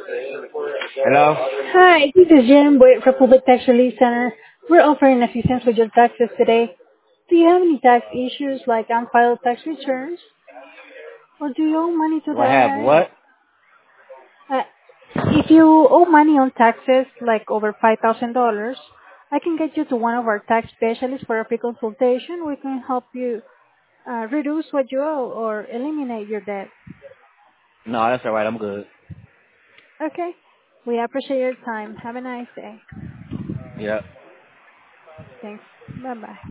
Hello? Hi, this is Jen with Republic Tax Relief Center. We're offering assistance with your taxes today. Do you have any tax issues like unfiled tax returns? Or do you owe money to Do the I have IRS? what? Uh, if you owe money on taxes like over $5,000, I can get you to one of our tax specialists for a free consultation. We can help you reduce what you owe or eliminate your debt. No, that's alright. I'm good. Okay? We appreciate your time. Have a nice day. Yeah. Thanks. Bye-bye.